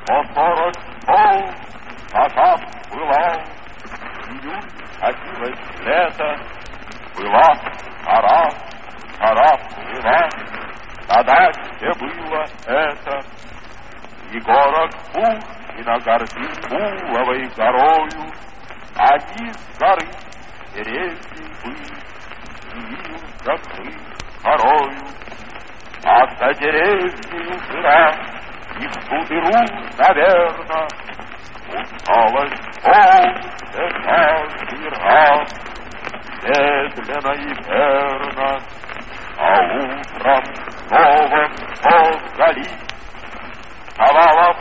по 40 пол, назад пылал, июнь катилось лето, была жара, жара плыла, на даче было это. И город Пушкина гордит Пуловой горою, а низ горы деревьев были, явился ты порою. А за деревнею жира, и в ту дыру, наверно, усталость солнце каждый раз, медленно и верно, а утром снова вдали вставала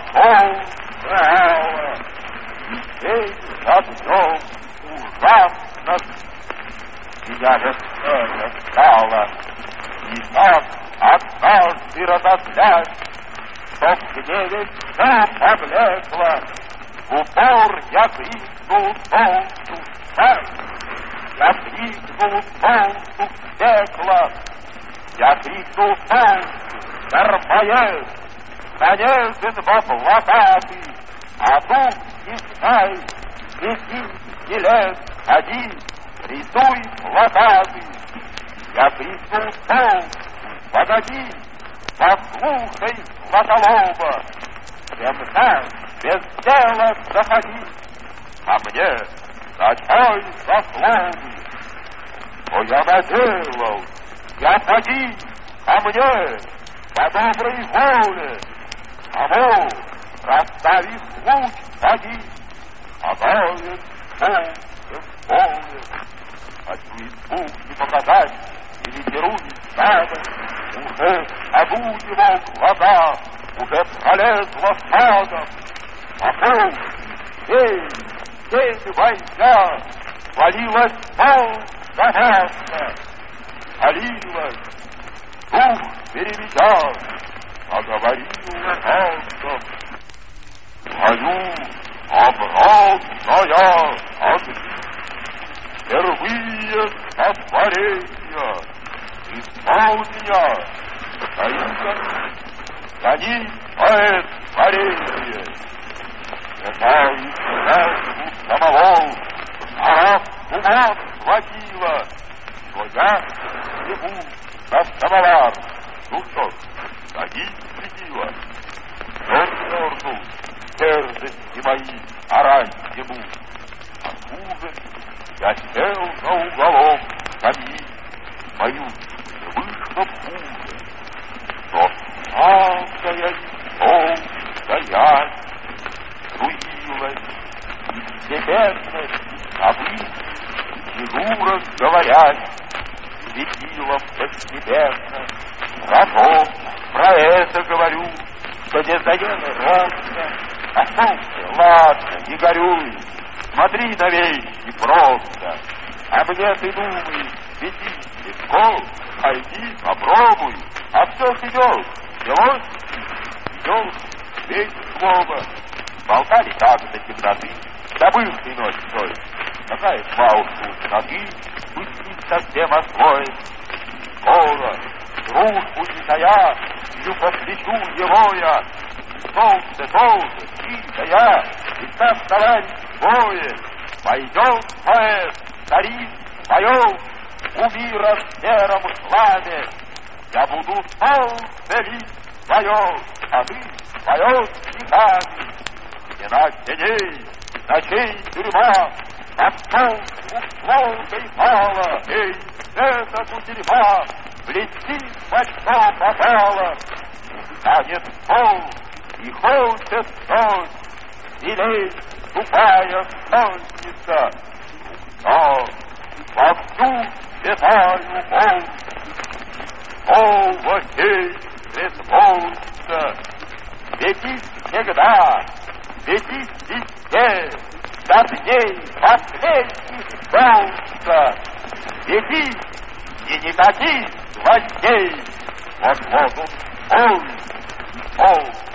полная, и день за днем ужасно меня же это стало, и так однажды разозлясь, что в гневе все поблекло, в упор я крикнул солнцу смерть, я крикнул солнцу пекло, я крикнул солнцу дармоед, нанесен во плакаты, а тут не знай, лети, скелет, ходи, рисуй плакаты. Я крикнул солнцу, погоди, послушай, златолоба, темна, без дела заходи, а мне начай заслуги. Что я наделал, я ходи, а мне по доброй воле, кому, расставив луч, ходи, обоим солнцем поле. Хочу испуг показать, или беру не надо, уже огу его глаза, уже пролезла садом. Вокруг день война, валилась солнце ясно, валилась, дух переведя, заговорила голосом. Твою обратная огни, впервые сотворения, исполния, таинственный, гони поэт творение. Святой жертву самого жара ума схватила, но я ему на самовар. Ну что ж, садись, светила. Дернул дерзости мои орать ему. Откуда я сел на уголок скамьи, мою вышло хуже. Но самая стоять струилась, и степенность событий, фигура говорять, светилом постепенно. Зато про это говорю, что не сдается ровно, а солнце, ладно, не горюй, смотри на вещи просто, а мне ты думай, веди легко, пойди, попробуй, а все идет, идет, весь слово, болтали так до темноты, добывшей ночь, какая пауза ноги, быть не совсем освоен, скоро, дружбу не тая, бью по плечу его я, солнце тоже, тихо я, и так товарищ воин, пойдет поэт, старик, поет, у мира в сером славе, я буду солнце лить свое, а ты поет стихами, стена теней, ночей тюрьма, под солнцем волкой пала, эй, эта кутерьма, блестит, во что попало, станет пол, и хочет ночь, силей тупая солнце, но вовсю светаю волны, овощей безмолвно, светит всегда, светит везде, до дней последних солнца, светит и никаких гвоздей. Вот он, ой,